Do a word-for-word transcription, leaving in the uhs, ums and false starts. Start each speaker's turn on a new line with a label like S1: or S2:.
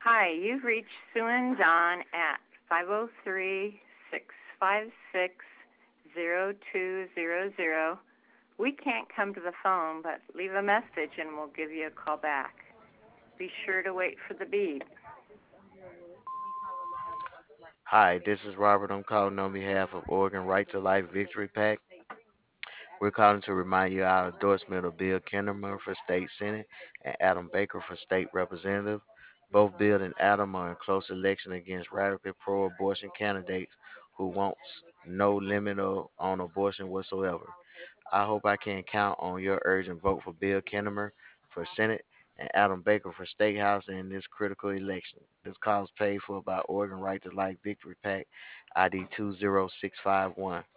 S1: Hi, you've reached Sue and Don at five oh three, six five six, zero two zero zero. We can't come to the phone, but leave a message and we'll give you a call back. Be sure to wait for the beep.
S2: Hi, this is Robert. I'm calling on behalf of Oregon Right to Life Victory Pack. We're calling to remind you our endorsement of Bill Kinderman for State Senate and Adam Baker for State Representative. Both Bill and Adam are in close election against radical pro-abortion candidates who wants no limit o- on abortion whatsoever. I hope I can count on your urgent vote for Bill Kinnemer for Senate and Adam Baker for State House in this critical election. This call is paid for by Oregon Right to Life Victory Pack I D two zero six five one.